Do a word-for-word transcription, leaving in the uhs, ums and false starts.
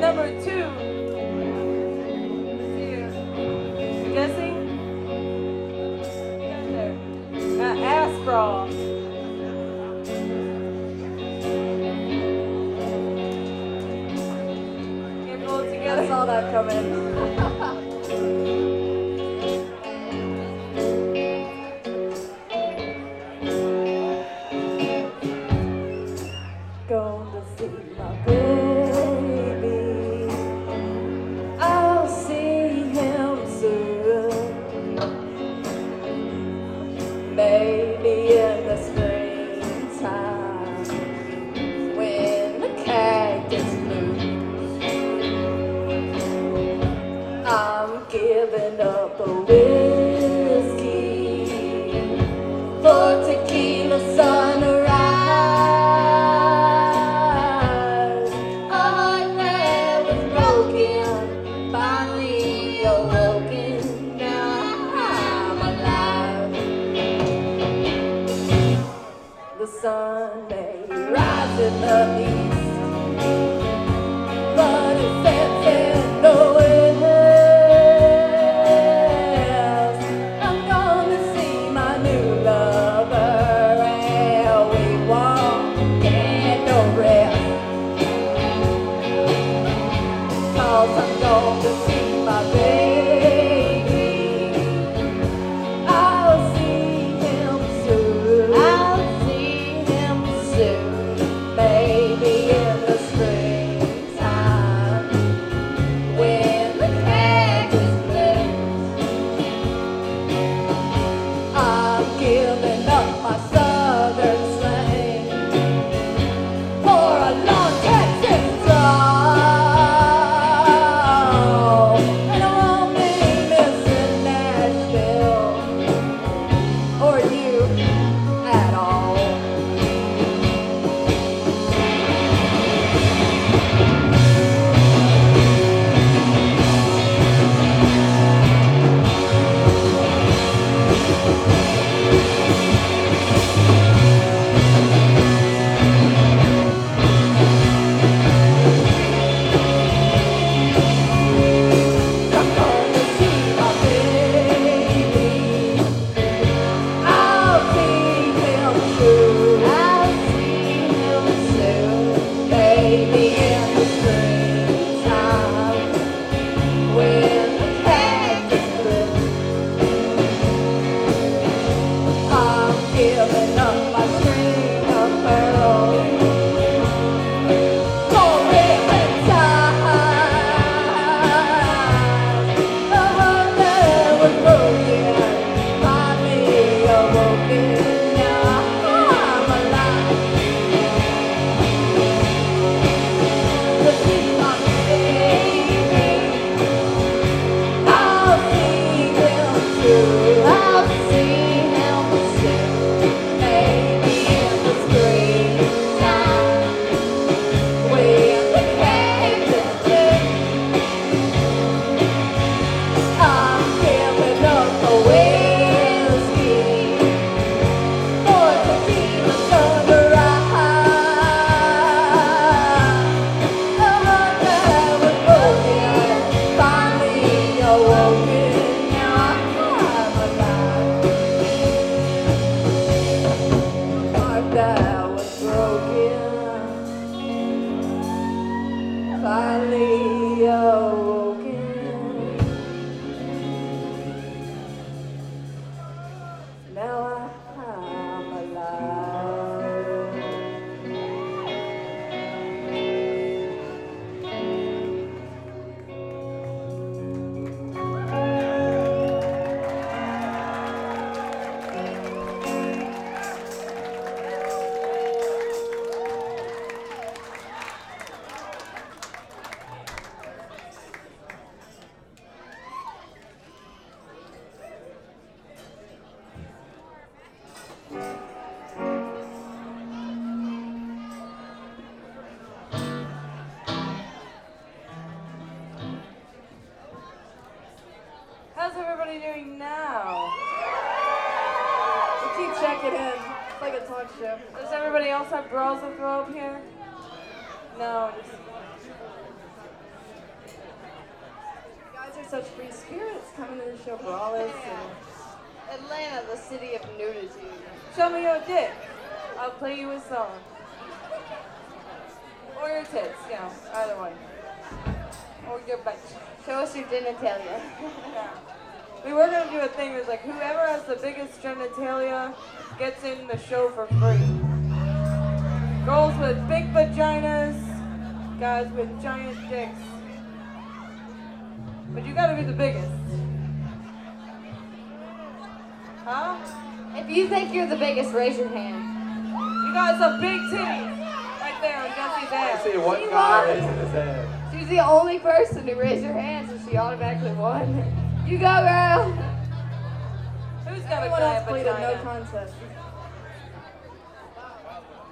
number two. Guessing? Uh, ass crawl. Can't pull it together. I saw that coming. Going to see my baby. I'll see him soon. Maybe in the springtime when the cactus blooms. I'm giving up the whiskey for tequila sunrise. A heart that was broken, finally awoken. Now I'm alive. The sun may rise in the east, but it sets in the west. I'm gonna see my new lover, and we won't get no rest. 'Cause I'm gonna see my baby. I'll see him soon. I'll see him soon. Maybe in the springtime when the cactus blooms. I'm giving up my southern slang for a long Texas drawl. And I won't be missing Nashville or you at all. I'm gonna see my baby. I'll see him soon. I'll see him soon. Maybe in the springtime when the cactus blooms. I'm giving up my string of pearls for Valentine. The heart that was broken, finally awoken. Now I'm alive to see my baby. I'll see him soon. I'll see him soon. Maybe in the springtime when the cactus blooms. I'm giving up the whiskey for tequila sunrise. A heart that was broken, finally awoken. Now I'm alive. Heart that was broken, finally awoken. Now I'm alive. How's everybody doing now? We keep checking in. It's like a talk show. Does everybody else have bras to throw up here? No, just Why is there such free spirits coming to the show for all this? And Atlanta, the city of nudity. Show me your dick. I'll play you a song. Or your tits, you know, either one. Or your butt. Show us your genitalia. Yeah. We were gonna do a thing that's like whoever has the biggest genitalia gets in the show for free. Girls with big vaginas, guys with giant dicks. But you gotta be the biggest. Huh? If you think you're the biggest, raise your hand. You guys have big titties. Right there on Jesse's I ass. see one She guy won. raising his hand. She's the only person who raised her hand, so she automatically won. You go, girl. Who's got a Everyone else giant played a no vagina? contest.